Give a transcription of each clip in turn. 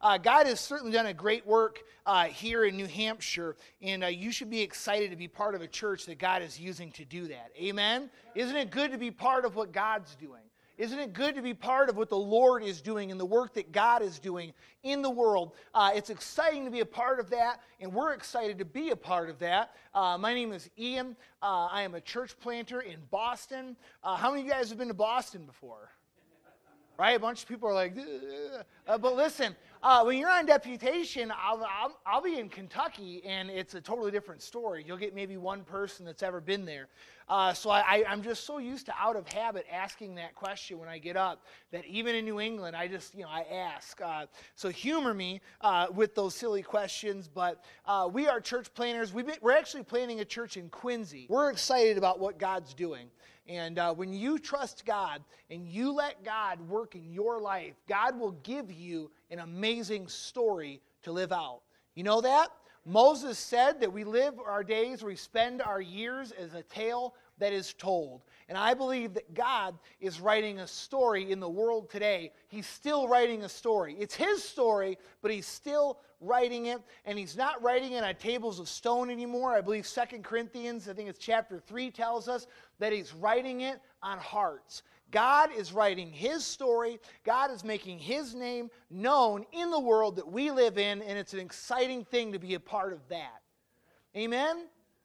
God has certainly done a great work here in New Hampshire, and you should be excited to be part of a church that God is using to do that. Amen? Isn't it good to be part of what God's doing? Isn't it good to be part of what the Lord is doing and the work that God is doing in the world? It's exciting to be a part of that, and we're excited to be a part of that. My name is Ian. I am a church planter in Boston. How many of you guys have been to Boston before? Right? A bunch of people are like, but listen, when you're on deputation, I'll be in Kentucky, and it's a totally different story. You'll get maybe one person that's ever been there. So I'm just so used to out of habit asking that question when I get up that even in New England, I ask. So humor me with those silly questions, but we are church planners. We're actually planning a church in Quincy. We're excited about what God's doing. And when you trust God and you let God work in your life, God will give you an amazing story to live out. You know that? Moses said that we live our days, we spend our years as a tale that is told. And I believe that God is writing a story in the world today. He's still writing a story. It's His story, but He's still writing it. And He's not writing it on tables of stone anymore. I believe 2 Corinthians, I think it's chapter 3, tells us that He's writing it on hearts. God is writing His story. God is making His name known in the world that we live in, and it's an exciting thing to be a part of that. Amen?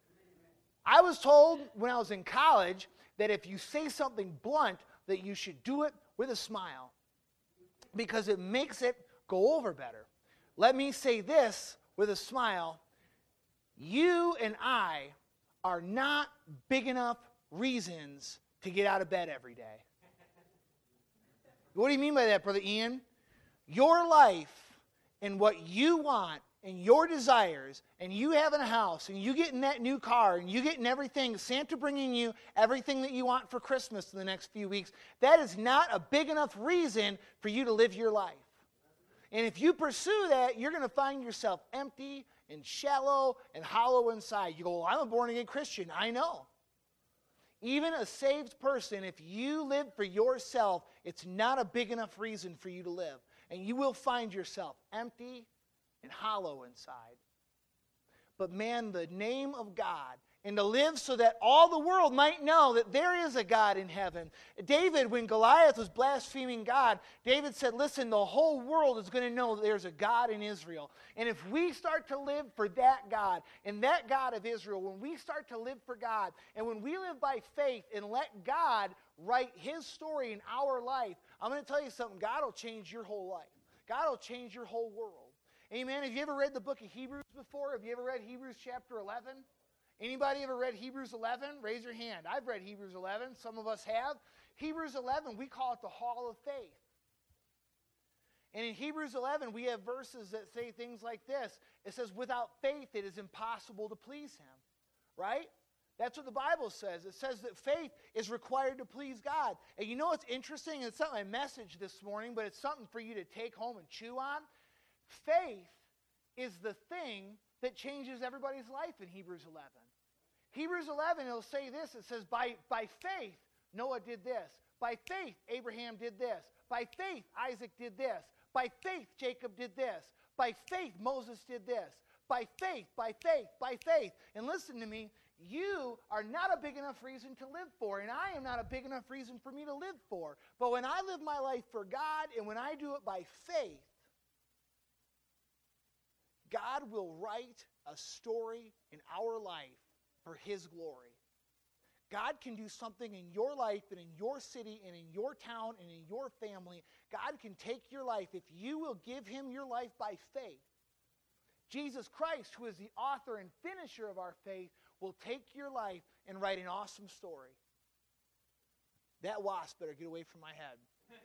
I was told when I was in college that if you say something blunt, that you should do it with a smile because it makes it go over better. Let me say this with a smile. You and I are not big enough reasons to get out of bed every day. What do you mean by that, Brother Ian? Your life and what you want and your desires, and you having a house, and you getting that new car, and you getting everything, Santa bringing you everything that you want for Christmas in the next few weeks, that is not a big enough reason for you to live your life. And if you pursue that, you're going to find yourself empty and shallow and hollow inside. You go, well, I'm a born-again Christian. I know. Even a saved person, if you live for yourself, it's not a big enough reason for you to live. And you will find yourself empty and hollow inside. But man, the name of God, and to live so that all the world might know that there is a God in heaven. David, when Goliath was blaspheming God, David said, listen, the whole world is going to know that there's a God in Israel. And if we start to live for that God, and that God of Israel, when we start to live for God, and when we live by faith and let God write His story in our life, I'm going to tell you something, God will change your whole life. God will change your whole world. Amen. Have you ever read the book of Hebrews before? Have you ever read Hebrews chapter 11? Anybody ever read Hebrews 11? Raise your hand. I've read Hebrews 11. Some of us have. Hebrews 11, we call it the Hall of Faith. And in Hebrews 11, we have verses that say things like this. It says, without faith, it is impossible to please Him. Right? That's what the Bible says. It says that faith is required to please God. And you know what's interesting? It's not my message this morning, but it's something for you to take home and chew on. Faith is the thing that changes everybody's life in Hebrews 11. Hebrews 11, it'll say this. It says, by faith, Noah did this. By faith, Abraham did this. By faith, Isaac did this. By faith, Jacob did this. By faith, Moses did this. By faith, by faith, by faith. And listen to me, you are not a big enough reason to live for, and I am not a big enough reason for me to live for. But when I live my life for God, and when I do it by faith, God will write a story in our life for His glory. God can do something in your life and in your city and in your town and in your family. God can take your life if you will give Him your life by faith. Jesus Christ, who is the author and finisher of our faith, will take your life and write an awesome story. That wasp better get away from my head.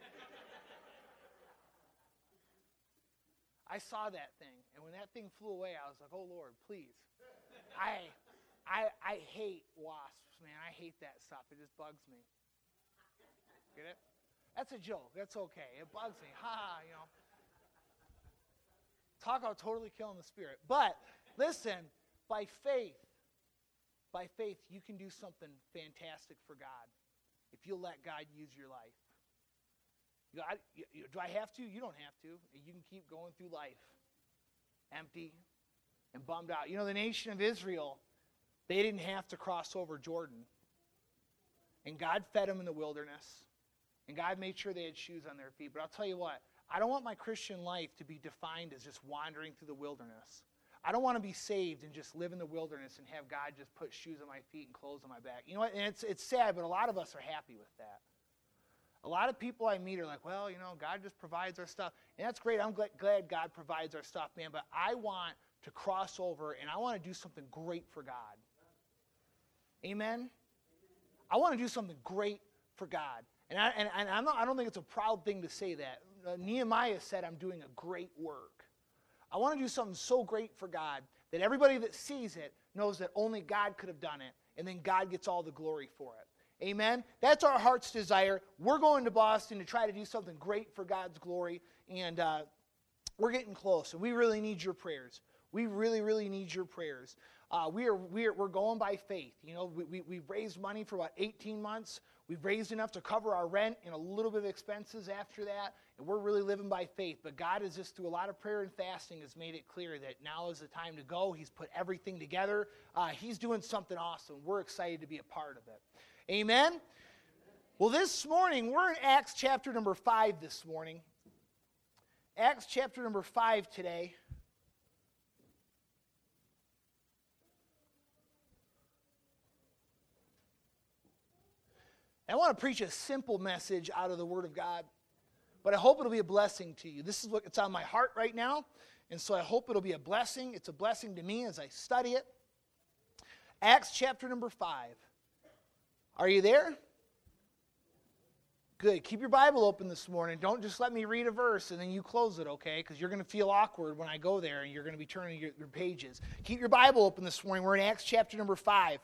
I saw that thing, and when that thing flew away, I was like, oh, Lord, please. I hate wasps, man. I hate that stuff. It just bugs me. Get it? That's a joke. That's okay. It bugs me. Ha, you know. Talk about totally killing the spirit. But, listen, by faith, you can do something fantastic for God if you'll let God use your life. You go, do I have to? You don't have to. You can keep going through life empty and bummed out. The nation of Israel, they didn't have to cross over Jordan. And God fed them in the wilderness. And God made sure they had shoes on their feet. But I'll tell you what, I don't want my Christian life to be defined as just wandering through the wilderness. I don't want to be saved and just live in the wilderness and have God just put shoes on my feet and clothes on my back. You know what? And it's sad, but a lot of us are happy with that. A lot of people I meet are like, well, God just provides our stuff. And that's great. I'm glad God provides our stuff, man. But I want to cross over, and I want to do something great for God. Amen? I want to do something great for God. And I don't think it's a proud thing to say that. Nehemiah said, I'm doing a great work. I want to do something so great for God that everybody that sees it knows that only God could have done it, and then God gets all the glory for it. Amen? That's our heart's desire. We're going to Boston to try to do something great for God's glory, and we're getting close, and we really need your prayers. We really, really need your prayers. We're going by faith. We've raised money for about 18 months. We've raised enough to cover our rent and a little bit of expenses after that, and we're really living by faith. But God has just, through a lot of prayer and fasting, has made it clear that now is the time to go. He's put everything together. He's doing something awesome. We're excited to be a part of it. Amen? Well, this morning, we're in Acts chapter number 5 this morning. Acts chapter number 5 today. I want to preach a simple message out of the Word of God, but I hope it'll be a blessing to you. This is what's on my heart right now, and so I hope it'll be a blessing. It's a blessing to me as I study it. Acts chapter number 5. Are you there? Good. Keep your Bible open this morning. Don't just let me read a verse and then you close it, okay? Because you're going to feel awkward when I go there and you're going to be turning your pages. Keep your Bible open this morning. We're in Acts chapter number 5.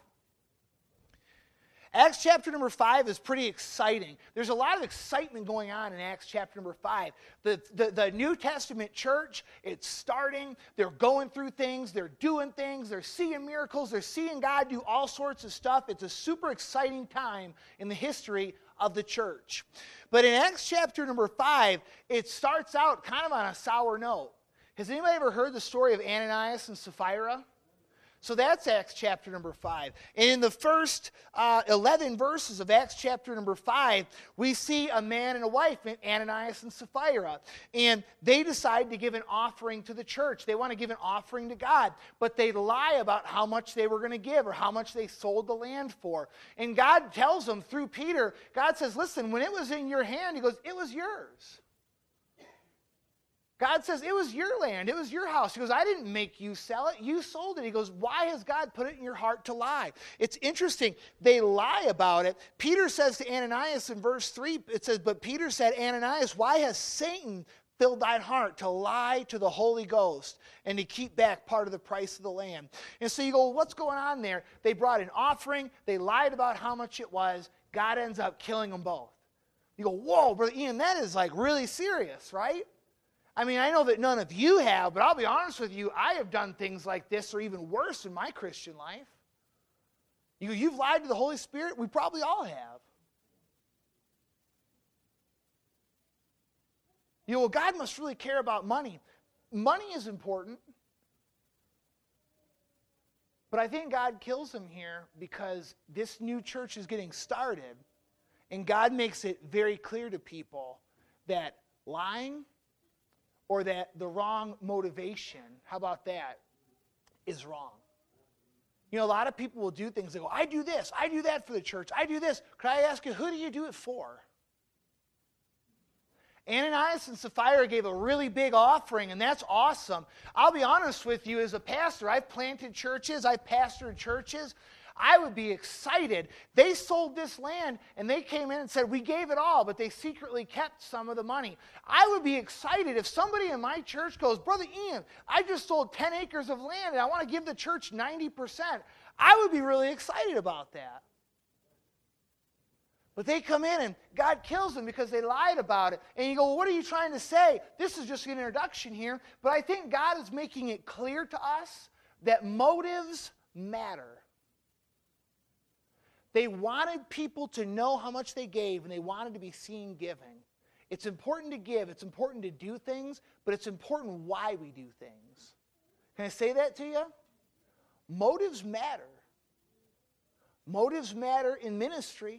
Acts chapter number 5 is pretty exciting. There's a lot of excitement going on in Acts chapter number 5. The New Testament church, it's starting. They're going through things. They're doing things. They're seeing miracles. They're seeing God do all sorts of stuff. It's a super exciting time in the history of the church. But in Acts chapter number 5, it starts out kind of on a sour note. Has anybody ever heard the story of Ananias and Sapphira? So that's Acts chapter number 5. And in the first 11 verses of Acts chapter number 5, we see a man and a wife, Ananias and Sapphira. And they decide to give an offering to the church. They want to give an offering to God. But they lie about how much they were going to give or how much they sold the land for. And God tells them through Peter, God says, listen, when it was in your hand, he goes, it was yours. God says, it was your land, it was your house. He goes, I didn't make you sell it, you sold it. He goes, why has God put it in your heart to lie? It's interesting, they lie about it. Peter says to Ananias in verse 3, it says, but Peter said, Ananias, why has Satan filled thine heart to lie to the Holy Ghost and to keep back part of the price of the land? And so you go, well, what's going on there? They brought an offering, they lied about how much it was, God ends up killing them both. You go, whoa, Brother Ian, that is like really serious, right? I mean, I know that none of you have, but I'll be honest with you, I have done things like this or even worse in my Christian life. You've lied to the Holy Spirit? We probably all have. Well, God must really care about money. Money is important. But I think God kills them here because this new church is getting started, and God makes it very clear to people that lying or that the wrong motivation, how about that, is wrong. A lot of people will do things. They go, I do this, I do that for the church, I do this. Could I ask you, who do you do it for? Ananias and Sapphira gave a really big offering, and that's awesome. I'll be honest with you, as a pastor, I've planted churches, I've pastored churches. I would be excited. They sold this land, and they came in and said, we gave it all, but they secretly kept some of the money. I would be excited if somebody in my church goes, Brother Ian, I just sold 10 acres of land, and I want to give the church 90%. I would be really excited about that. But they come in, and God kills them because they lied about it. And you go, well, what are you trying to say? This is just an introduction here, but I think God is making it clear to us that motives matter. They wanted people to know how much they gave, and they wanted to be seen giving. It's important to give. It's important to do things, but it's important why we do things. Can I say that to you? Motives matter. Motives matter in ministry.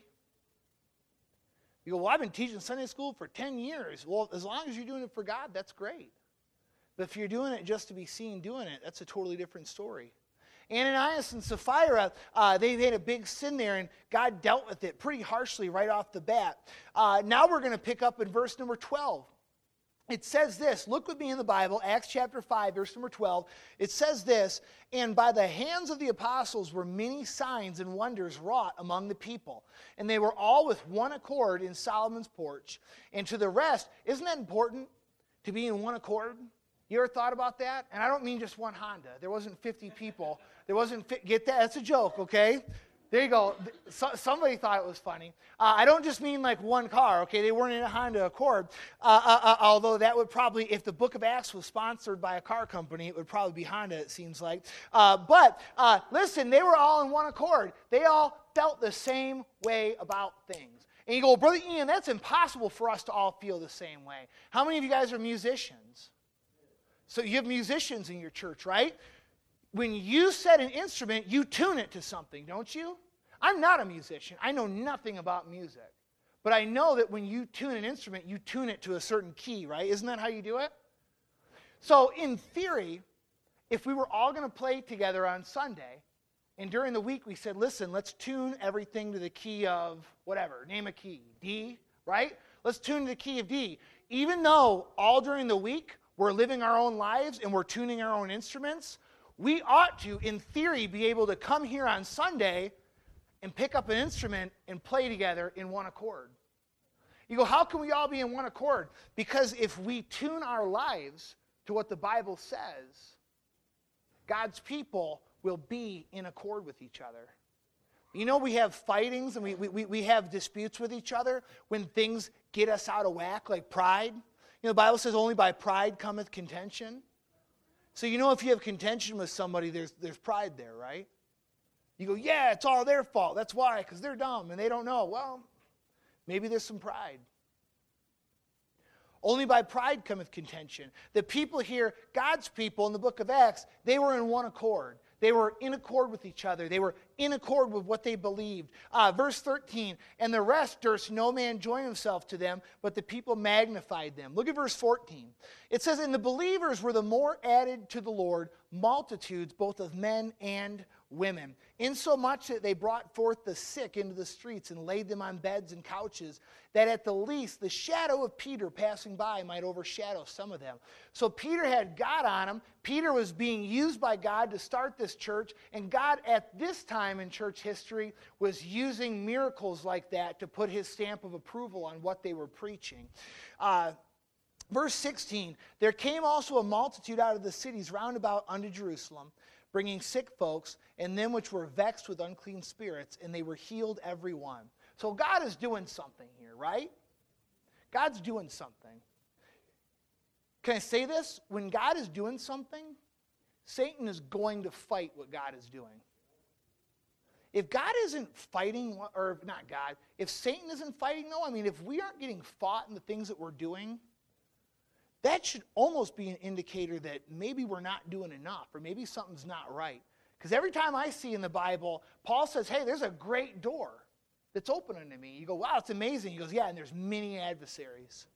You go, well, I've been teaching Sunday school for 10 years. Well, as long as you're doing it for God, that's great. But if you're doing it just to be seen doing it, that's a totally different story. Ananias and Sapphira, they made a big sin there, and God dealt with it pretty harshly right off the bat. Now we're going to pick up in verse number 12. It says this. Look with me in the Bible, Acts chapter 5, verse number 12. It says this, and by the hands of the apostles were many signs and wonders wrought among the people. And they were all with one accord in Solomon's porch. And to the rest, isn't that important to be in one accord? You ever thought about that? And I don't mean just one Honda. There wasn't 50 people. Get that? That's a joke, okay? There you go. Somebody thought it was funny. I don't just mean like one car, okay? They weren't in a Honda Accord. Although that would probably, if the book of Acts was sponsored by a car company, it would probably be Honda, it seems like. But listen, they were all in one accord. They all felt the same way about things. And you go, Brother Ian, that's impossible for us to all feel the same way. How many of you guys are musicians? So you have musicians in your church, right? When you set an instrument, you tune it to something, don't you? I'm not a musician. I know nothing about music. But I know that when you tune an instrument, you tune it to a certain key, right? Isn't that how you do it? So in theory, if we were all going to play together on Sunday, and during the week we said, listen, let's tune everything to the key of whatever, name a key, D, right? Let's tune to the key of D. Even though all during the week we're living our own lives and we're tuning our own instruments, we ought to, in theory, be able to come here on Sunday and pick up an instrument and play together in one accord. You go, how can we all be in one accord? Because if we tune our lives to what the Bible says, God's people will be in accord with each other. You know, we have fightings and we have disputes with each other when things get us out of whack, like pride. You know, the Bible says only by pride cometh contention. So you know if you have contention with somebody, there's pride there, right? You go, yeah, it's all their fault. That's why, because they're dumb and they don't know. Well, maybe there's some pride. Only by pride cometh contention. The people here, God's people in the book of Acts, they were in one accord. They were in accord with each other. They were in accord with what they believed. Verse 13, and the rest durst no man join himself to them, but the people magnified them. Look at verse 14. It says, and the believers were the more added to the Lord, multitudes both of men and women, insomuch that they brought forth the sick into the streets and laid them on beds and couches, that at the least the shadow of Peter passing by might overshadow some of them. So Peter had God on him. Peter was being used by God to start this church, and God at this time in church history was using miracles like that to put his stamp of approval on what they were preaching. Verse 16, there came also a multitude out of the cities round about unto Jerusalem, bringing sick folks, and them which were vexed with unclean spirits, and they were healed every one. So God is doing something here, right? God's doing something. Can I say this? When God is doing something, Satan is going to fight what God is doing. If God isn't fighting, or not God, if Satan isn't fighting, though, I mean, if we aren't getting fought in the things that we're doing, that should almost be an indicator that maybe we're not doing enough, or maybe something's not right. Because every time I see in the Bible, Paul says, hey, there's a great door that's open unto me. You go, wow, it's amazing. He goes, yeah, and there's many adversaries.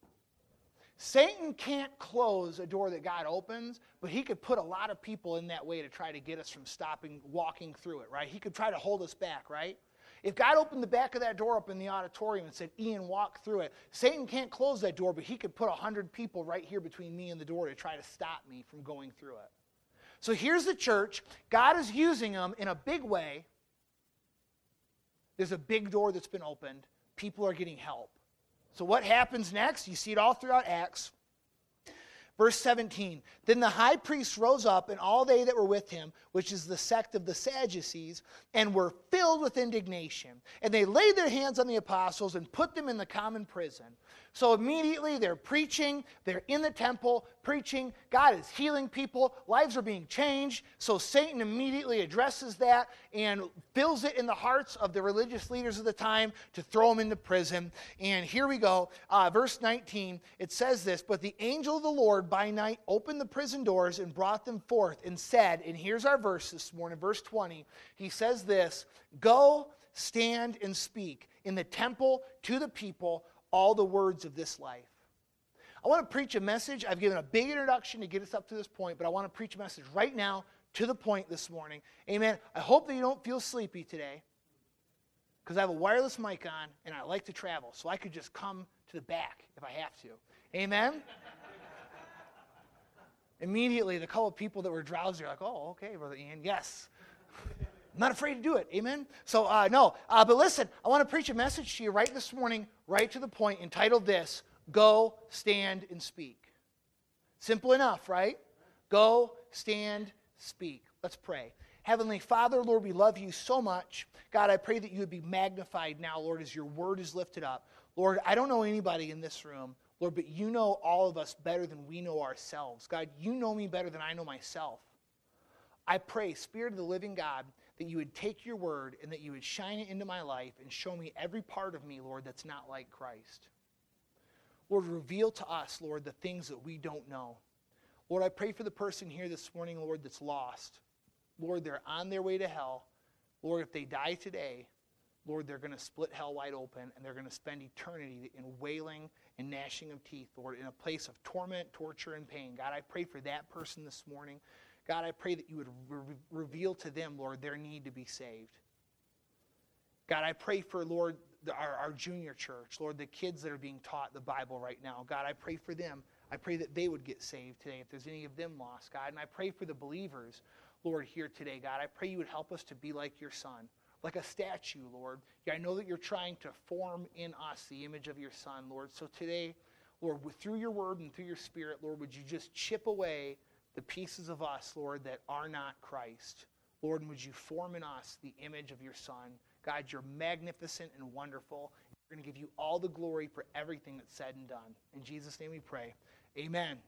Satan can't close a door that God opens, but he could put a lot of people in that way to try to get us from walking through it, right? He could try to hold us back, right? If God opened the back of that door up in the auditorium and said, Ian, walk through it, Satan can't close that door, but he could put 100 people right here between me and the door to try to stop me from going through it. So here's the church. God is using them in a big way. There's a big door that's been opened. People are getting help. So what happens next? You see it all throughout Acts. Verse 17, then the high priest rose up, and all they that were with him, which is the sect of the Sadducees, and were filled with indignation. And they laid their hands on the apostles and put them in the common prison. So immediately they're preaching, they're in the temple preaching, God is healing people, lives are being changed. So Satan immediately addresses that and fills it in the hearts of the religious leaders of the time to throw them into prison. And here we go, verse 19, it says this, but the angel of the Lord by night opened the prison doors and brought them forth and said, and here's our verse this morning, verse 20, he says this, go, stand, and speak in the temple to the people all the words of this life. I want to preach a message. I've given a big introduction to get us up to this point, but I want to preach a message right now to the point this morning. Amen. I hope that you don't feel sleepy today because I have a wireless mic on and I like to travel, so I could just come to the back if I have to. Amen. Immediately, the couple of people that were drowsy are like, oh, okay, Brother Ian, yes. I'm not afraid to do it. Amen? So, but listen, I want to preach a message to you right this morning, right to the point, entitled this, Go, Stand, and Speak. Simple enough, right? Go, stand, speak. Let's pray. Heavenly Father, Lord, we love you so much. God, I pray that you would be magnified now, Lord, as your word is lifted up. Lord, I don't know anybody in this room, Lord, but you know all of us better than we know ourselves. God, you know me better than I know myself. I pray, Spirit of the living God, that you would take your word and that you would shine it into my life and show me every part of me, Lord, that's not like Christ. Lord, reveal to us, Lord, the things that we don't know. Lord, I pray for the person here this morning, Lord, that's lost. Lord, they're on their way to hell. Lord, if they die today, Lord, they're going to split hell wide open and they're going to spend eternity in wailing and gnashing of teeth, Lord, in a place of torment, torture, and pain. God, I pray for that person this morning. God, I pray that you would reveal to them, Lord, their need to be saved. God, I pray for, Lord, our junior church, Lord, the kids that are being taught the Bible right now. God, I pray for them. I pray that they would get saved today if there's any of them lost, God. And I pray for the believers, Lord, here today, God. I pray you would help us to be like your Son, like a statue, Lord. Yeah, I know that you're trying to form in us the image of your Son, Lord. So today, Lord, through your word and through your Spirit, Lord, would you just chip away the pieces of us, Lord, that are not Christ. Lord, and would you form in us the image of your Son. God, you're magnificent and wonderful. We're going to give you all the glory for everything that's said and done. In Jesus' name we pray. Amen.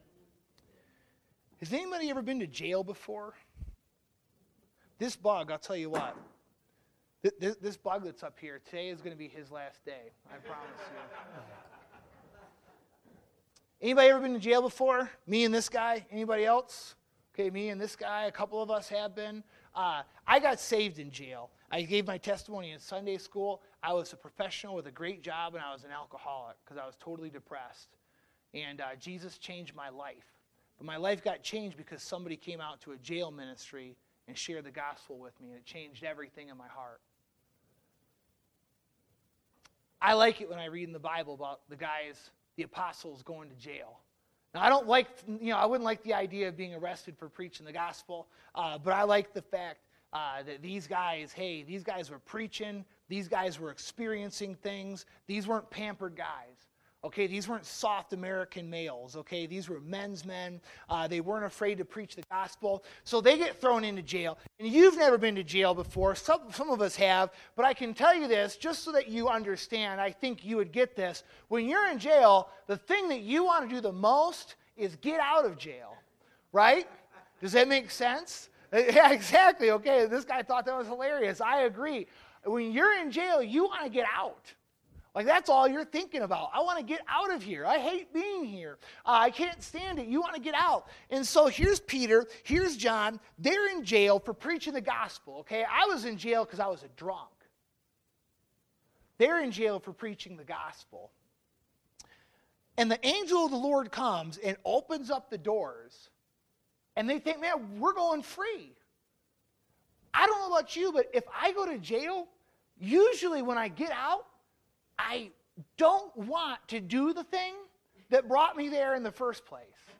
Has anybody ever been to jail before? This bug, I'll tell you what. This bug that's up here, today is going to be his last day. I promise you. Anybody ever been to jail before? Me and this guy? Anybody else? Okay, me and this guy. A couple of us have been. I got saved in jail. I gave my testimony in Sunday school. I was a professional with a great job, and I was an alcoholic because I was totally depressed. And Jesus changed my life. But my life got changed because somebody came out to a jail ministry and shared the gospel with me, and it changed everything in my heart. I like it when I read in the Bible about the apostles going to jail. Now, I don't like, I wouldn't like the idea of being arrested for preaching the gospel, but I like the fact that these guys were preaching, these guys were experiencing things, these weren't pampered guys. Okay, these weren't soft American males, okay? These were men's men. They weren't afraid to preach the gospel. So they get thrown into jail. And you've never been to jail before. Some of us have. But I can tell you this, just so that you understand, I think you would get this. When you're in jail, the thing that you want to do the most is get out of jail, right? Does that make sense? Yeah, exactly. Okay, this guy thought that was hilarious. I agree. When you're in jail, you want to get out. Like, that's all you're thinking about. I want to get out of here. I hate being here. I can't stand it. You want to get out. And so here's Peter, here's John. They're in jail for preaching the gospel, okay? I was in jail because I was a drunk. They're in jail for preaching the gospel. And the angel of the Lord comes and opens up the doors. And they think, man, we're going free. I don't know about you, but if I go to jail, usually when I get out, I don't want to do the thing that brought me there in the first place.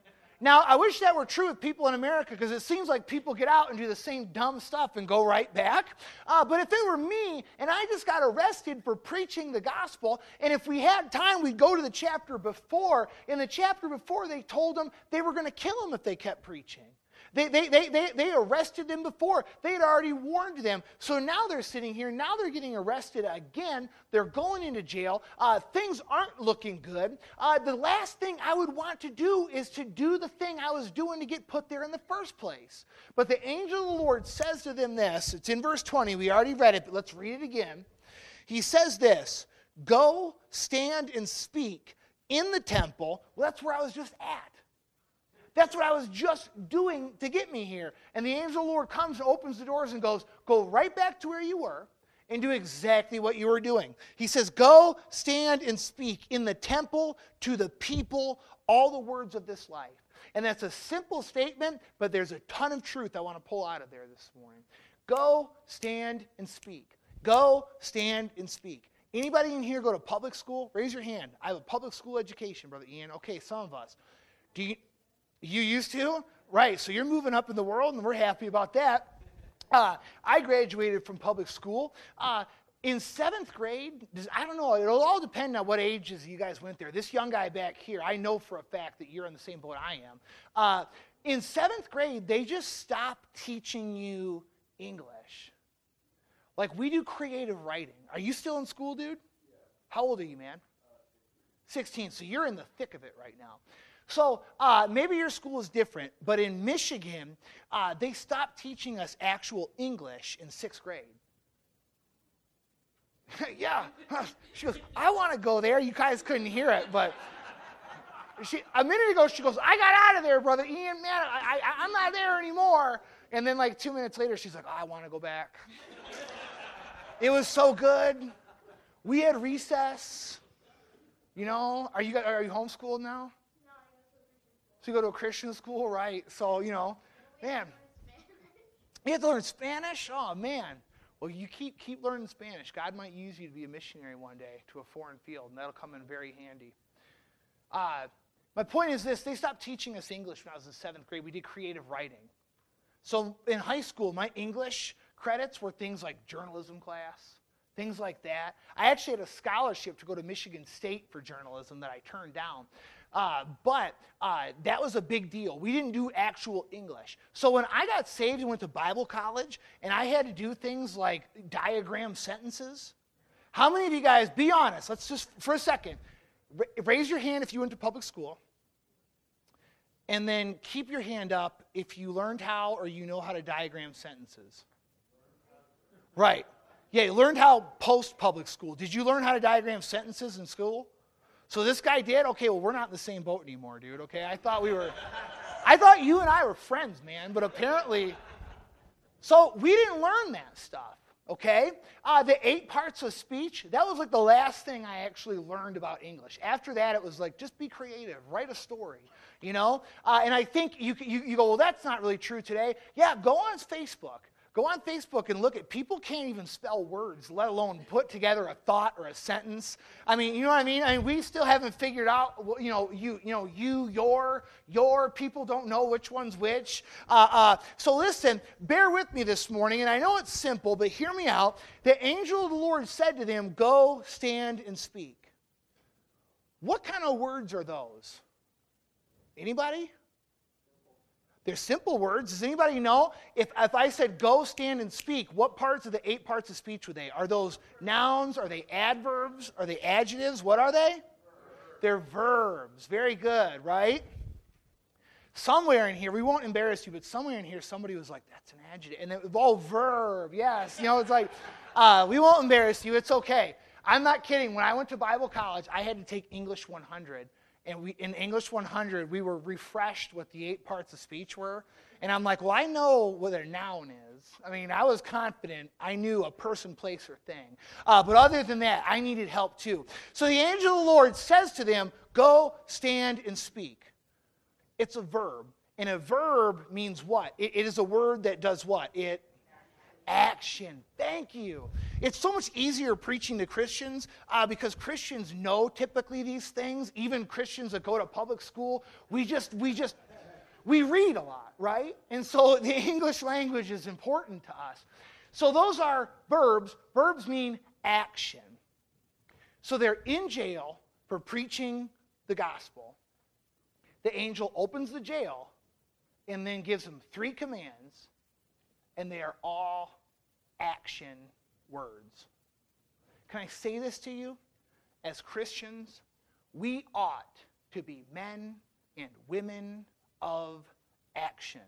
Now, I wish that were true with people in America because it seems like people get out and do the same dumb stuff and go right back. But if it were me and I just got arrested for preaching the gospel, and if we had time, we'd go to the chapter before. In the chapter before, they told them they were going to kill him if they kept preaching. They arrested them before. They had already warned them. So now they're sitting here. Now they're getting arrested again. They're going into jail. Things aren't looking good. The last thing I would want to do is to do the thing I was doing to get put there in the first place. But the angel of the Lord says to them this. It's in verse 20. We already read it, but let's read it again. He says this, "Go, stand, and speak in the temple." Well, that's where I was just at. That's what I was just doing to get me here. And the angel of the Lord comes and opens the doors and goes, "Go right back to where you were and do exactly what you were doing." He says, "Go, stand, and speak in the temple to the people all the words of this life." And that's a simple statement, but there's a ton of truth I want to pull out of there this morning. Go, stand, and speak. Go, stand, and speak. Anybody in here go to public school? Raise your hand. I have a public school education, Brother Ian. Okay, some of us. You used to? Right, so you're moving up in the world, and we're happy about that. I graduated from public school. In 7th grade, I don't know, it'll all depend on what ages you guys went there. This young guy back here, I know for a fact that you're in the same boat I am. In 7th grade, they just stopped teaching you English. Like, we do creative writing. Are you still in school, dude? Yeah. How old are you, man? 16, so you're in the thick of it right now. So maybe your school is different, but in Michigan, they stopped teaching us actual English in 6th grade. Yeah. She goes, "I want to go there." You guys couldn't hear it, but a minute ago she goes, "I got out of there, Brother Ian, man. I'm not there anymore." And then like 2 minutes later, she's like, "I want to go back." It was so good. We had recess. You know, are you homeschooled now? So you go to a Christian school, right? So, man. You have to learn Spanish? Oh, man. Well, you keep learning Spanish. God might use you to be a missionary one day to a foreign field, and that'll come in very handy. My point is this. They stopped teaching us English when I was in 7th grade. We did creative writing. So in high school, my English credits were things like journalism class, things like that. I actually had a scholarship to go to Michigan State for journalism that I turned down. But that was a big deal. We didn't do actual English. So when I got saved and went to Bible college, and I had to do things like diagram sentences, how many of you guys, be honest, let's just, for a second, raise your hand if you went to public school, and then keep your hand up if you learned how or you know how to diagram sentences. Right. Yeah, you learned how post-public school. Did you learn how to diagram sentences in school? So this guy did? Okay, well, we're not in the same boat anymore, dude, okay? I thought you and I were friends, man, but apparently, so we didn't learn that stuff, okay? The 8 parts of speech, that was like the last thing I actually learned about English. After that, it was like, just be creative, write a story, And I think you go, well, that's not really true today. Yeah, go on Facebook. Go on Facebook and look at, people can't even spell words, let alone put together a thought or a sentence. I mean, you know what I mean? I mean, we still haven't figured out, your people don't know which one's which. So listen, bear with me this morning, and I know it's simple, but hear me out. The angel of the Lord said to them, "Go, stand, and speak." What kind of words are those? Anybody? They're simple words. Does anybody know? If I said go, stand, and speak, what parts of the 8 parts of speech were they? Are those nouns? Are they adverbs? Are they adjectives? What are they? They're verbs. Very good, right? Somewhere in here, we won't embarrass you, but somewhere in here somebody was like, that's an adjective. And it was all verb, yes. It's like, we won't embarrass you. It's okay. I'm not kidding. When I went to Bible college, I had to take English 100. And in English 100, we were refreshed what the 8 parts of speech were. And I'm like, well, I know what a noun is. I mean, I was confident. I knew a person, place, or thing. But other than that, I needed help too. So the angel of the Lord says to them, "Go, stand, and speak." It's a verb. And a verb means what? It is a word that does what? Action. Thank you. It's so much easier preaching to Christians because Christians know typically these things. Even Christians that go to public school, we just we read a lot, right? And so the English language is important to us. So those are verbs. Verbs mean action. So they're in jail for preaching the gospel. The angel opens the jail and then gives them 3 commands, and they are all action words. Can I say this to you? As Christians, we ought to be men and women of action.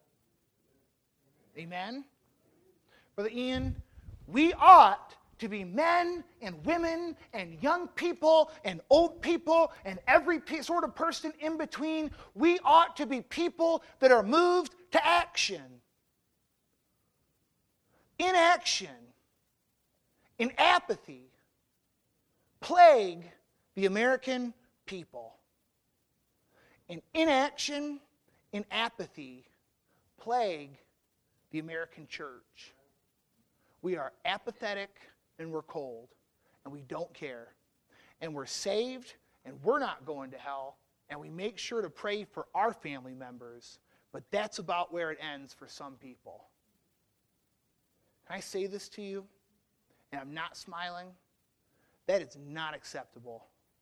Amen? Brother Ian, we ought to be men and women and young people and old people and every sort of person in between. We ought to be people that are moved to action. Inaction and apathy plague the American people. And inaction and apathy plague the American church. We are apathetic and we're cold and we don't care. And we're saved and we're not going to hell, and we make sure to pray for our family members, but that's about where it ends for some people. Can I say this to you? And I'm not smiling. That is not acceptable.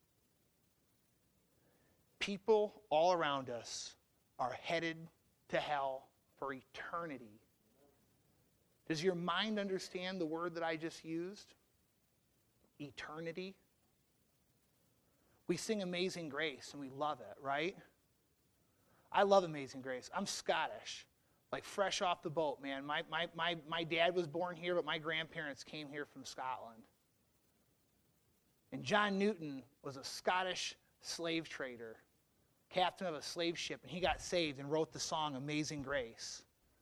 People all around us are headed to hell for eternity. Does your mind understand the word that I just used? Eternity. We sing Amazing Grace and we love it, right? I love Amazing Grace. I'm Scottish, like fresh off the boat, man. My dad was born here, but my grandparents came here from Scotland. And John Newton was a Scottish slave trader, captain of a slave ship, and he got saved and wrote the song Amazing Grace.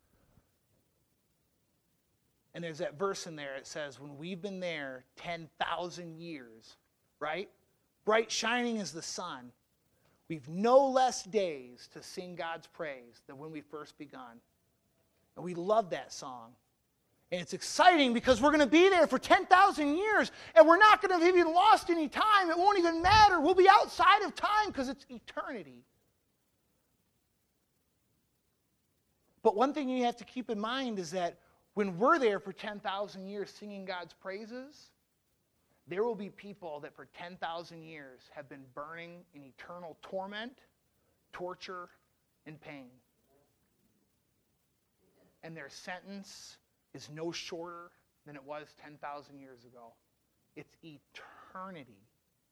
And there's that verse in there. It says, when we've been there 10,000 years, right? Bright shining as the sun, we've no less days to sing God's praise than when we first begun. And we love that song. And it's exciting because we're going to be there for 10,000 years, and we're not going to have even lost any time. It won't even matter. We'll be outside of time because it's eternity. But one thing you have to keep in mind is that when we're there for 10,000 years singing God's praises, there will be people that for 10,000 years have been burning in eternal torment, torture, and pain. And their sentence is no shorter than it was 10,000 years ago. It's eternity.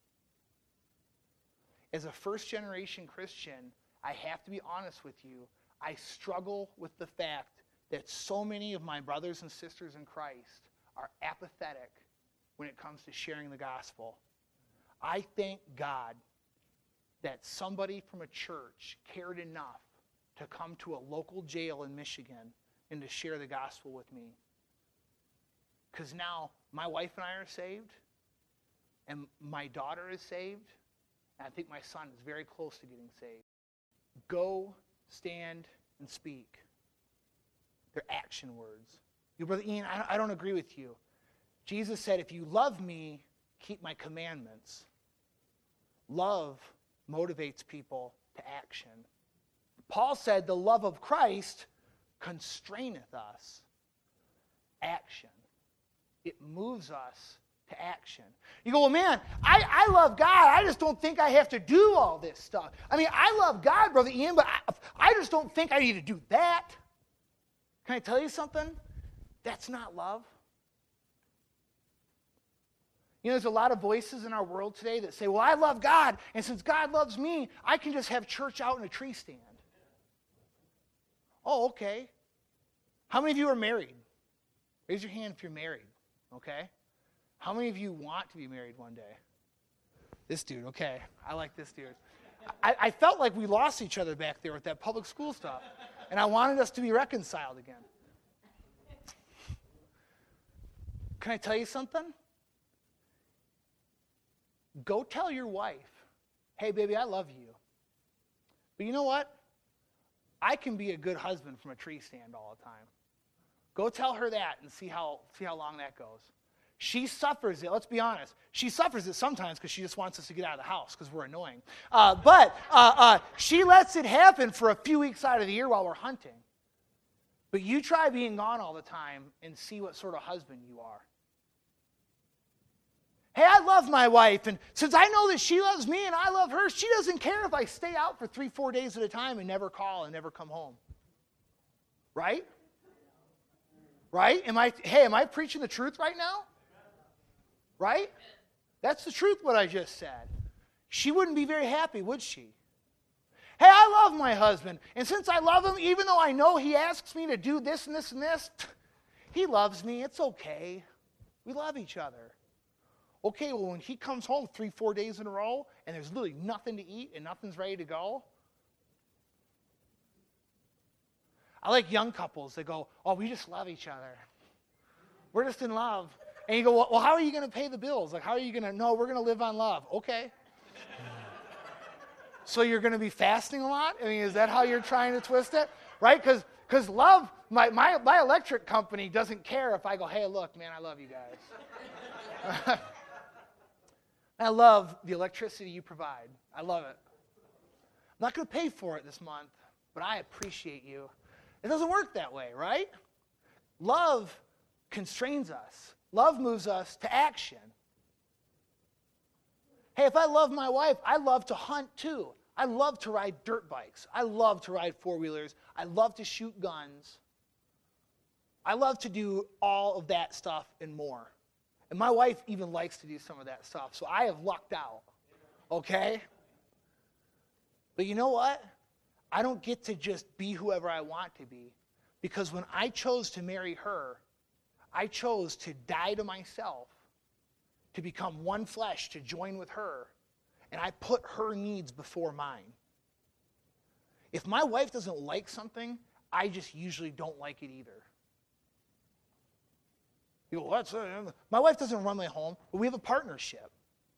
As a first-generation Christian, I have to be honest with you, I struggle with the fact that so many of my brothers and sisters in Christ are apathetic when it comes to sharing the gospel. I thank God that somebody from a church cared enough to come to a local jail in Michigan and to share the gospel with me. Because now my wife and I are saved, and my daughter is saved, and I think my son is very close to getting saved. Go, stand, and speak. They're action words. You, Brother Ian, I don't agree with you. Jesus said, if you love me, keep my commandments. Love motivates people to action. Paul said, the love of Christ constraineth us. Action. It moves us to action. You go, well, man, I love God. I just don't think I have to do all this stuff. I mean, I love God, Brother Ian, but I just don't think I need to do that. Can I tell you something? That's not love. You know, there's a lot of voices in our world today that say, well, I love God, and since God loves me, I can just have church out in a tree stand. Oh, okay. How many of you are married? Raise your hand if you're married, okay? How many of you want to be married one day? This dude, okay. I like this dude. I felt like we lost each other back there with that public school stuff, and I wanted us to be reconciled again. Can I tell you something? Go tell your wife, hey, baby, I love you. But you know what? I can be a good husband from a tree stand all the time. Go tell her that and see how long that goes. She suffers it. Let's be honest. She suffers it sometimes because she just wants us to get out of the house because we're annoying. But she lets it happen for a few weeks out of the year while we're hunting. But you try being gone all the time and see what sort of husband you are. Hey, I love my wife, and since I know that she loves me and I love her, she doesn't care if I stay out for 3-4 days at a time and never call and never come home. Right? Right? Am I preaching the truth right now? Right? That's the truth what I just said. She wouldn't be very happy, would she? Hey, I love my husband, and since I love him, even though I know he asks me to do this and this and this, he loves me. It's okay. We love each other. Okay, well, when he comes home 3-4 days in a row and there's literally nothing to eat and nothing's ready to go. I like young couples that go, oh, we just love each other. We're just in love. And you go, well, how are you going to pay the bills? Like, how are you going to, no, we're going to live on love. Okay. So you're going to be fasting a lot? I mean, is that how you're trying to twist it? Right? Because love, my electric company doesn't care if I go, hey, look, man, I love you guys. I love the electricity you provide. I love it. I'm not going to pay for it this month, but I appreciate you. It doesn't work that way, right? Love constrains us. Love moves us to action. Hey, if I love my wife, I love to hunt too. I love to ride dirt bikes. I love to ride four-wheelers. I love to shoot guns. I love to do all of that stuff and more. And my wife even likes to do some of that stuff. So I have lucked out. Okay? But you know what? I don't get to just be whoever I want to be. Because when I chose to marry her, I chose to die to myself, to become one flesh, to join with her. And I put her needs before mine. If my wife doesn't like something, I just usually don't like it either. You go, my wife doesn't run my home, but we have a partnership.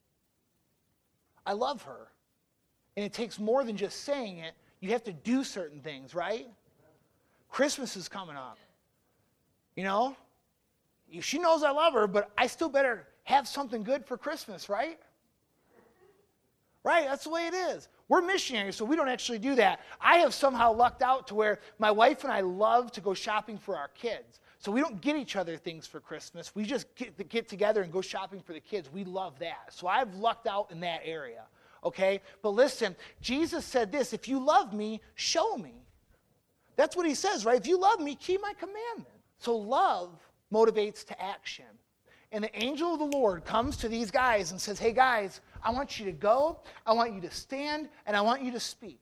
I love her. And it takes more than just saying it. You have to do certain things, right? Christmas is coming up. You know? She knows I love her, but I still better have something good for Christmas, right? Right? That's the way it is. We're missionaries, so we don't actually do that. I have somehow lucked out to where my wife and I love to go shopping for our kids. So we don't get each other things for Christmas. We just get together and go shopping for the kids. We love that. So I've lucked out in that area, okay? But listen, Jesus said this, if you love me, show me. That's what he says, right? If you love me, keep my commandment. So love motivates to action. And the angel of the Lord comes to these guys and says, hey guys, I want you to go, I want you to stand, and I want you to speak.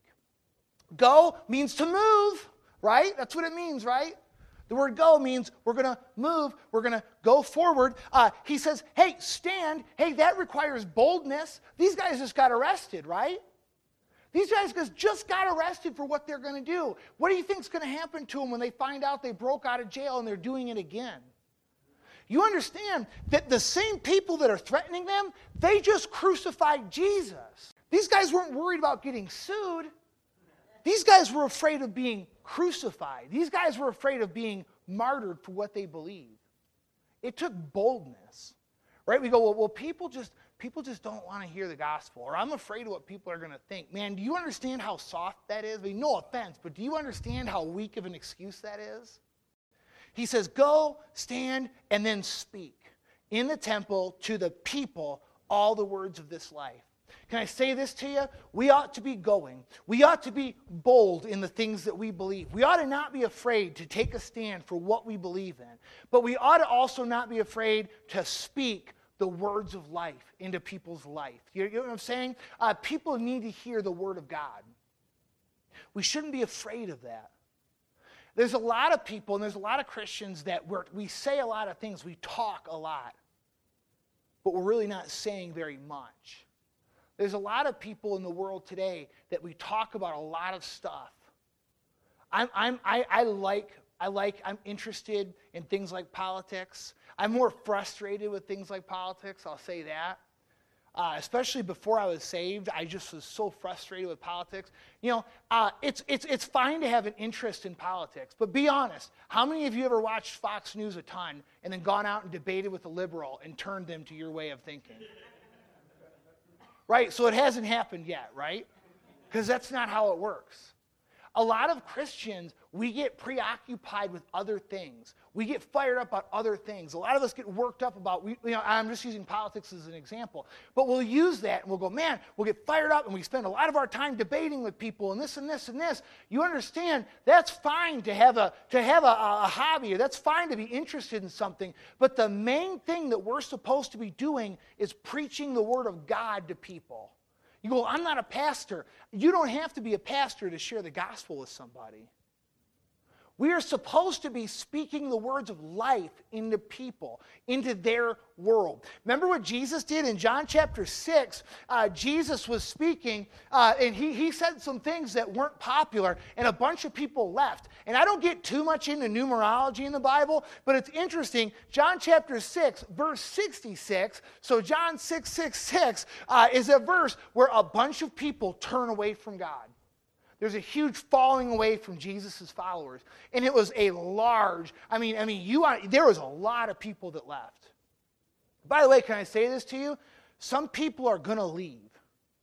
Go means to move, right? That's what it means, right? The word go means we're going to move, we're going to go forward. He says, hey, stand. Hey, that requires boldness. These guys just got arrested, right? These guys just got arrested for what they're going to do. What do you think is going to happen to them when they find out they broke out of jail and they're doing it again? You understand that the same people that are threatening them, they just crucified Jesus. These guys weren't worried about getting sued. These guys were afraid of being crucified. These guys were afraid of being martyred for what they believe. It took boldness, right? We go, well, people just don't want to hear the gospel, or I'm afraid of what people are going to think. Man, do you understand how soft that is? I mean, no offense, but do you understand how weak of an excuse that is? He says, go, stand, and then speak in the temple to the people all the words of this life. Can I say this to you? We ought to be going. We ought to be bold in the things that we believe. We ought to not be afraid to take a stand for what we believe in. But we ought to also not be afraid to speak the words of life into people's life. You know what I'm saying? People need to hear the word of God. We shouldn't be afraid of that. There's a lot of people and there's a lot of Christians that we say a lot of things, we talk a lot, but we're really not saying very much. There's a lot of people in the world today that we talk about a lot of stuff. I'm interested in things like politics. I'm more frustrated with things like politics, I'll say that. especially before I was saved. I just was so frustrated with politics. It's fine to have an interest in politics, but be honest. How many of you ever watched Fox News a ton and then gone out and debated with a liberal and turned them to your way of thinking? Right? So it hasn't happened yet, right? Because that's not how it works. A lot of Christians, we get preoccupied with other things. We get fired up about other things. A lot of us get worked up about, I'm just using politics as an example, but we'll use that and we'll go, man, we'll get fired up and we spend a lot of our time debating with people and this and this and this. You understand, that's fine to have a hobby, or that's fine to be interested in something, but the main thing that we're supposed to be doing is preaching the Word of God to people. You go, I'm not a pastor. You don't have to be a pastor to share the gospel with somebody. We are supposed to be speaking the words of life into people, into their world. Remember what Jesus did in John chapter 6? Jesus was speaking, and he said some things that weren't popular, and a bunch of people left. And I don't get too much into numerology in the Bible, but it's interesting. John chapter 6, verse 66, so John 6:66 is a verse where a bunch of people turn away from God. There's a huge falling away from Jesus' followers. And it was a large, there was a lot of people that left. By the way, can I say this to you? Some people are going to leave.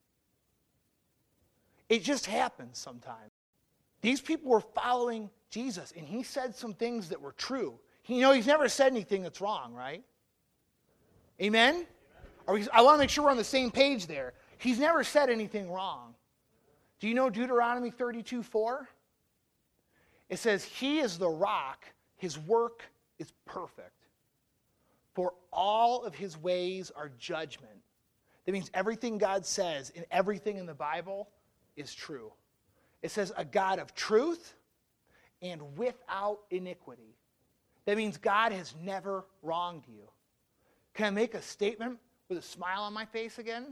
It just happens sometimes. These people were following Jesus, and he said some things that were true. He's never said anything that's wrong, right? Amen? I want to make sure we're on the same page there. He's never said anything wrong. Do you know Deuteronomy 32:4? It says, he is the rock, his work is perfect. For all of his ways are judgment. That means everything God says and everything in the Bible is true. It says a God of truth and without iniquity. That means God has never wronged you. Can I make a statement with a smile on my face again?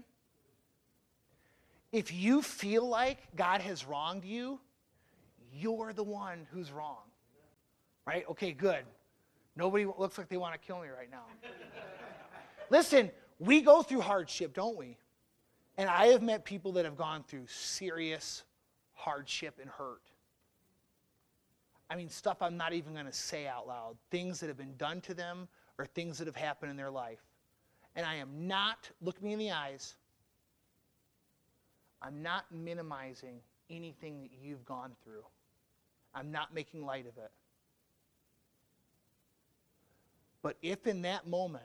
If you feel like God has wronged you, you're the one who's wrong. Right? Okay, good. Nobody looks like they want to kill me right now. Listen, we go through hardship, don't we? And I have met people that have gone through serious hardship and hurt. Stuff I'm not even going to say out loud. Things that have been done to them or things that have happened in their life. And I am not, look me in the eyes, I'm not minimizing anything that you've gone through. I'm not making light of it. But if in that moment,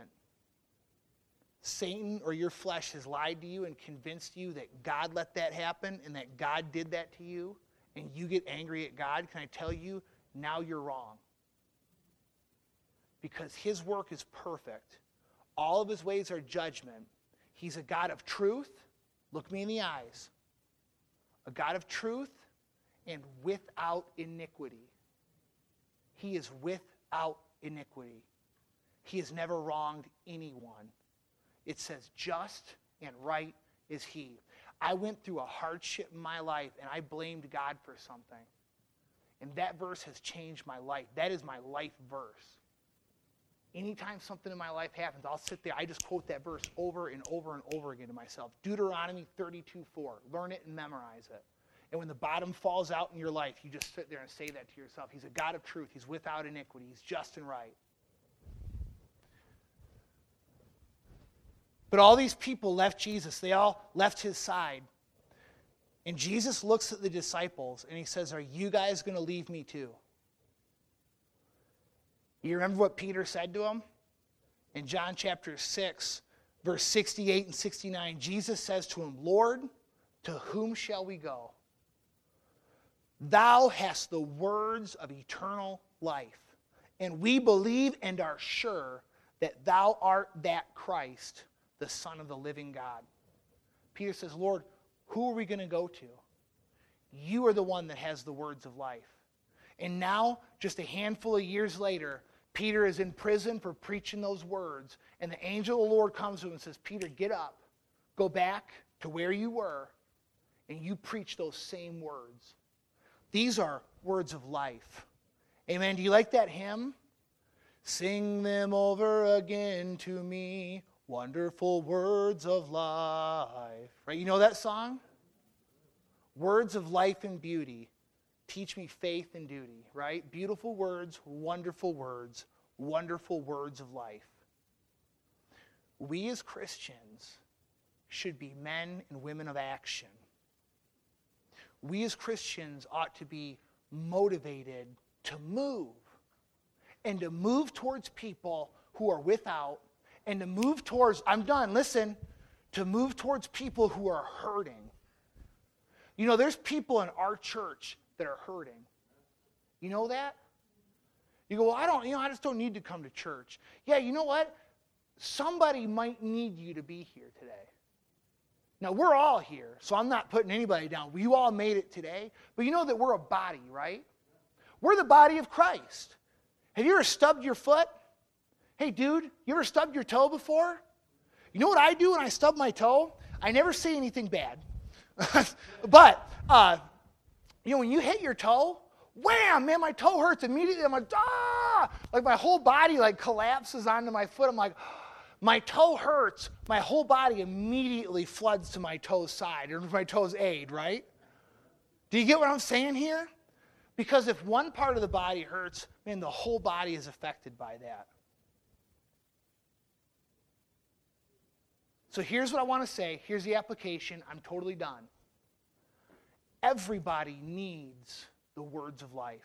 Satan or your flesh has lied to you and convinced you that God let that happen and that God did that to you, and you get angry at God, can I tell you, now you're wrong. Because his work is perfect. All of his ways are judgment. He's a God of truth. Look me in the eyes. A God of truth and without iniquity. He is without iniquity. He has never wronged anyone. It says just and right is he. I went through a hardship in my life and I blamed God for something. And that verse has changed my life. That is my life verse. Anytime something in my life happens, I'll sit there. I just quote that verse over and over and over again to myself. Deuteronomy 32:4. Learn it and memorize it. And when the bottom falls out in your life, you just sit there and say that to yourself. He's a God of truth. He's without iniquity. He's just and right. But all these people left Jesus. They all left his side. And Jesus looks at the disciples and he says, are you guys going to leave me too? You remember what Peter said to him? In John chapter 6, verse 68 and 69, Jesus says to him, Lord, to whom shall we go? Thou hast the words of eternal life, and we believe and are sure that thou art that Christ, the Son of the living God. Peter says, Lord, who are we going to go to? You are the one that has the words of life. And now, just a handful of years later, Peter is in prison for preaching those words. And the angel of the Lord comes to him and says, Peter, get up. Go back to where you were. And you preach those same words. These are words of life. Amen. Do you like that hymn? Sing them over again to me. Wonderful words of life. Right? You know that song? Words of life and beauty. Teach me faith and duty. Right? Beautiful words, wonderful words of life. We as Christians should be men and women of action. We as Christians ought to be motivated to move. And to move towards people who are without. And to move towards, I'm done, listen, to move towards people who are hurting. You know, there's people in our church that are hurting. You know that? You go, well, I just don't need to come to church. Yeah, you know what? Somebody might need you to be here today. Now, we're all here, so I'm not putting anybody down. You all made it today, but you know that we're a body, right? We're the body of Christ. Have you ever stubbed your foot? Hey, dude, you ever stubbed your toe before? You know what I do when I stub my toe? I never say anything bad. But, when you hit your toe, wham, man, my toe hurts immediately. I'm like, ah! Like my whole body collapses onto my foot. I'm like, my toe hurts. My whole body immediately floods to my toe's side, or my toe's aid, right? Do you get what I'm saying here? Because if one part of the body hurts, man, the whole body is affected by that. So here's what I want to say. Here's the application. I'm totally done. Everybody needs the words of life.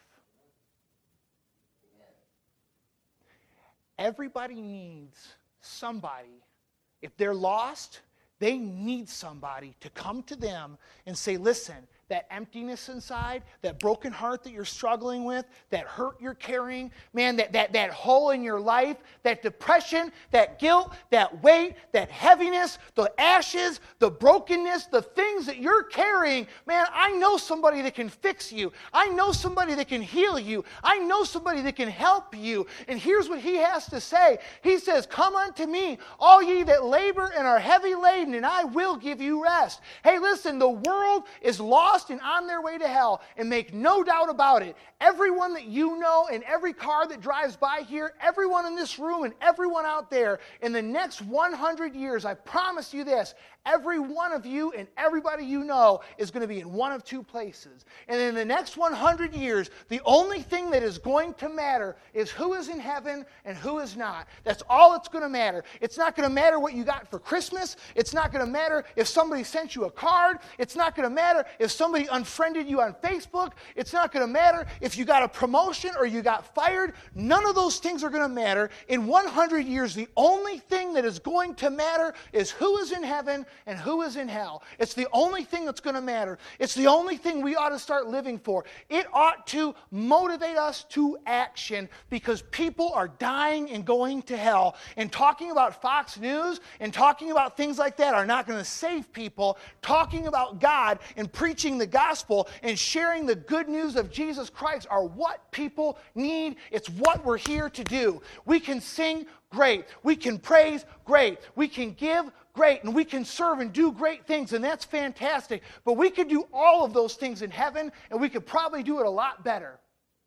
Everybody needs somebody. If they're lost, they need somebody to come to them and say, listen, that emptiness inside, that broken heart that you're struggling with, that hurt you're carrying, man, that hole in your life, that depression, that guilt, that weight, that heaviness, the ashes, the brokenness, the things that you're carrying, man, I know somebody that can fix you. I know somebody that can heal you. I know somebody that can help you. And here's what he has to say. He says, come unto me, all ye that labor and are heavy laden, and I will give you rest. Hey, listen, the world is lost and on their way to hell, and make no doubt about it. Everyone that you know and every car that drives by here, everyone in this room and everyone out there, in the next 100 years, I promise you this, every one of you and everybody you know is going to be in one of two places. And in the next 100 years, the only thing that is going to matter is who is in heaven and who is not. That's all that's going to matter. It's not going to matter what you got for Christmas. It's not going to matter if somebody sent you a card. It's not going to matter if somebody unfriended you on Facebook. It's not going to matter if you got a promotion or you got fired. None of those things are going to matter. In 100 years, the only thing that is going to matter is who is in heaven and who is in hell. It's the only thing that's going to matter. It's the only thing we ought to start living for. It ought to motivate us to action, because people are dying and going to hell. And talking about Fox News and talking about things like that are not going to save people. Talking about God and preaching the gospel and sharing the good news of Jesus Christ are what people need. It's what we're here to do. We can sing, great. We can praise, great. We can give, great. And we can serve and do great things, and that's fantastic. But we could do all of those things in heaven, and we could probably do it a lot better.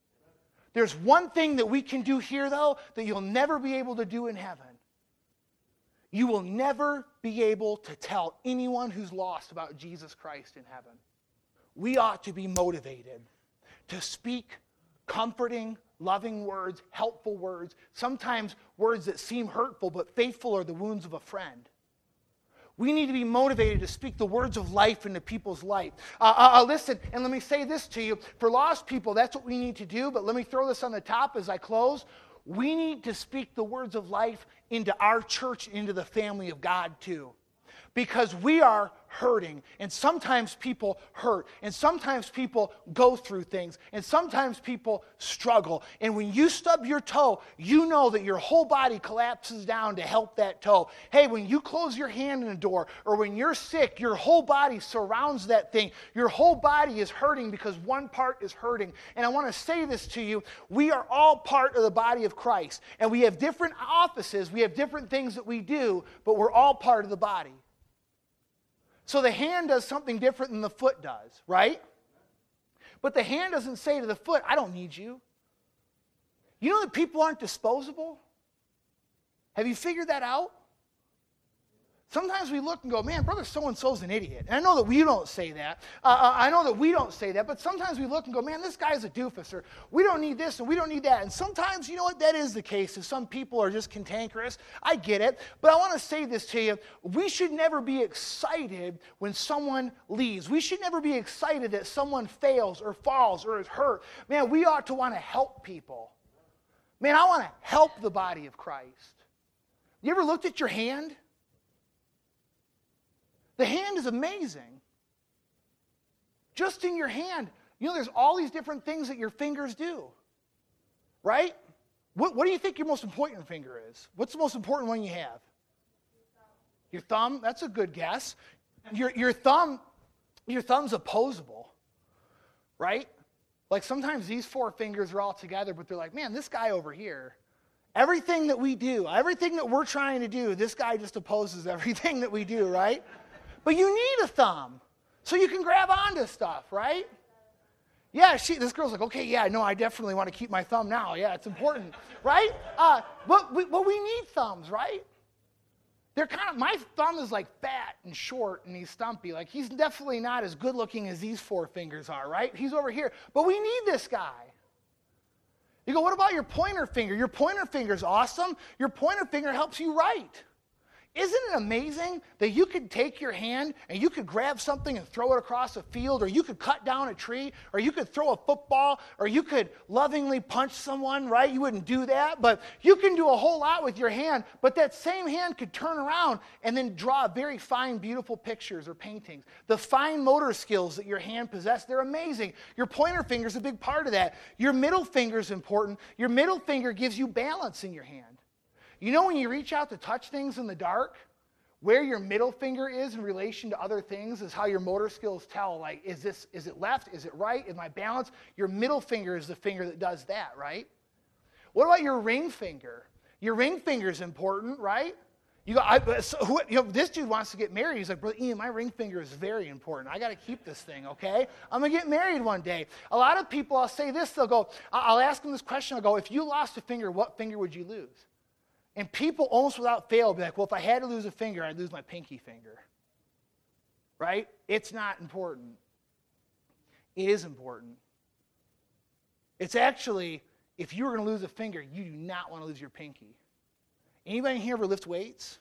There's one thing that we can do here, though, that you'll never be able to do in heaven. You will never be able to tell anyone who's lost about Jesus Christ in heaven. We ought to be motivated to speak comforting, loving words, helpful words, sometimes words that seem hurtful, but faithful are the wounds of a friend. We need to be motivated to speak the words of life into people's life. Listen, and let me say this to you. For lost people, that's what we need to do, but let me throw this on the top as I close. We need to speak the words of life into our church, into the family of God too. Because we are hurting, and sometimes people hurt, and sometimes people go through things, and sometimes people struggle. And when you stub your toe, you know that your whole body collapses down to help that toe. Hey, when you close your hand in a door, or when you're sick, your whole body surrounds that thing. Your whole body is hurting because one part is hurting. And I want to say this to you. We are all part of the body of Christ, and we have different offices, we have different things that we do, but we're all part of the body. So the hand does something different than the foot does, right? But the hand doesn't say to the foot, I don't need you. You know that people aren't disposable? Have you figured that out? Sometimes we look and go, man, brother so-and-so's an idiot. And I know that we don't say that. But sometimes we look and go, man, this guy's a doofus, or we don't need this and we don't need that. And sometimes, you know what, that is the case. If some people are just cantankerous, I get it. But I want to say this to you. We should never be excited when someone leaves. We should never be excited that someone fails or falls or is hurt. Man, we ought to want to help people. Man, I want to help the body of Christ. You ever looked at your hand? The hand is amazing. Just in your hand, you know, there's all these different things that your fingers do, right? What do you think your most important finger is? What's the most important one you have? Your thumb. That's a good guess. Your thumb's opposable, right? Like sometimes these 4 fingers are all together, but they're like, man, this guy over here, everything that we do, everything that we're trying to do, this guy just opposes everything that we do, right? But you need a thumb so you can grab onto stuff, right? Yeah, this girl's like, okay, yeah, no, I definitely want to keep my thumb now. Yeah, it's important, right? But we need thumbs, right? They're my thumb is like fat and short and he's stumpy. Like he's definitely not as good looking as these 4 fingers are, right? He's over here. But we need this guy. You go, what about your pointer finger? Your pointer finger's awesome. Your pointer finger helps you write. Isn't it amazing that you could take your hand and you could grab something and throw it across a field, or you could cut down a tree, or you could throw a football, or you could lovingly punch someone, right? You wouldn't do that, but you can do a whole lot with your hand, but that same hand could turn around and then draw very fine, beautiful pictures or paintings. The fine motor skills that your hand possesses, they're amazing. Your pointer finger is a big part of that. Your middle finger is important. Your middle finger gives you balance in your hand. You know when you reach out to touch things in the dark, where your middle finger is in relation to other things is how your motor skills tell, like, is it left? Is it right? Is my balance? Your middle finger is the finger that does that, right? What about your ring finger? Your ring finger is important, right? This dude wants to get married. He's like, Brother Ian, my ring finger is very important. I got to keep this thing, okay? I'm going to get married one day. A lot of people, I'll say this, I'll ask them this question, I'll go, if you lost a finger, what finger would you lose? And people almost without fail will be like, well, if I had to lose a finger, I'd lose my pinky finger. Right? It's not important. It is important. It's actually, if you were going to lose a finger, you do not want to lose your pinky. Anybody here ever lift weights?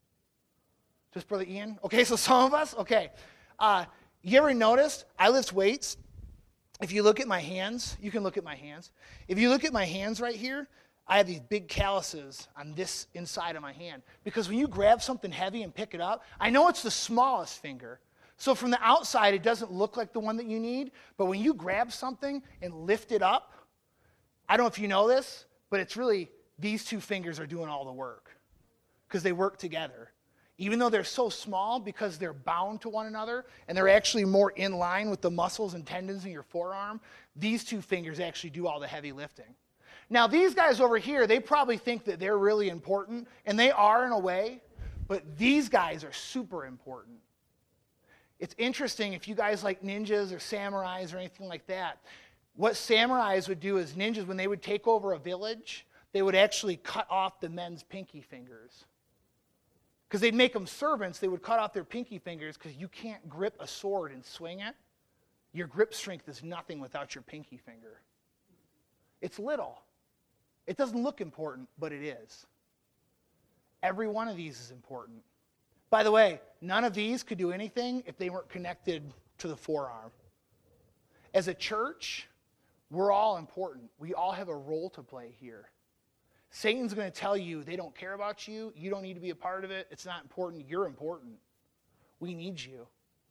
Just Brother Ian? Okay, so some of us? Okay. You ever noticed I lift weights? If you look at my hands, you can look at my hands. If you look at my hands right here, I have these big calluses on this inside of my hand. Because when you grab something heavy and pick it up, I know it's the smallest finger. So from the outside, it doesn't look like the one that you need. But when you grab something and lift it up, I don't know if you know this, but it's really these 2 fingers are doing all the work. Because they work together. Even though they're so small, because they're bound to one another, and they're actually more in line with the muscles and tendons in your forearm, these 2 fingers actually do all the heavy lifting. Now, these guys over here, they probably think that they're really important, and they are in a way, but these guys are super important. It's interesting if you guys like ninjas or samurais or anything like that. What samurais would do is ninjas, when they would take over a village, they would actually cut off the men's pinky fingers. Because they'd make them servants, they would cut off their pinky fingers because you can't grip a sword and swing it. Your grip strength is nothing without your pinky finger. It's little. It doesn't look important, but it is. Every one of these is important. By the way, none of these could do anything if they weren't connected to the forearm. As a church, we're all important. We all have a role to play here. Satan's going to tell you they don't care about you. You don't need to be a part of it. It's not important. You're important. We need you.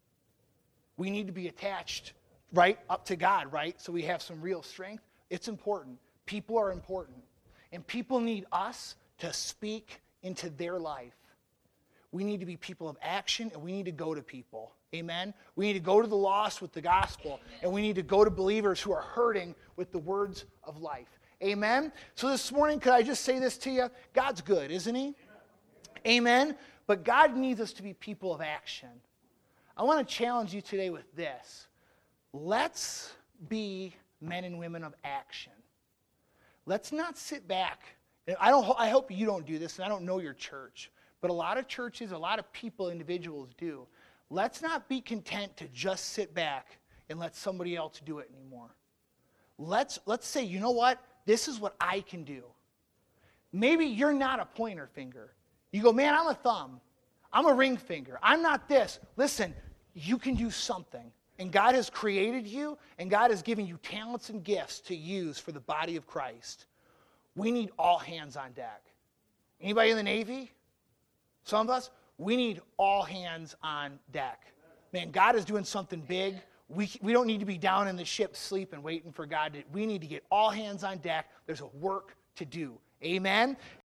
We need to be attached, right, up to God, right? So we have some real strength. It's important. People are important. And people need us to speak into their life. We need to be people of action, and we need to go to people. Amen? We need to go to the lost with the gospel, and we need to go to believers who are hurting with the words of life. Amen? So this morning, could I just say this to you? God's good, isn't he? Amen? But God needs us to be people of action. I want to challenge you today with this. Let's be men and women of action. Let's not sit back. I hope you don't do this, and I don't know your church. but a lot of churches, a lot of people, individuals do. Let's not be content to just sit back and let somebody else do it anymore. Let's say, you know what? This is what I can do. Maybe you're not a pointer finger. You go, man, I'm a thumb. I'm a ring finger. I'm not this. Listen, you can do something. And God has created you, and God has given you talents and gifts to use for the body of Christ. We need all hands on deck. Anybody in the Navy? Some of us? We need all hands on deck. Man, God is doing something big. We don't need to be down in the ship sleeping, waiting for God. We need to get all hands on deck. There's a work to do. Amen?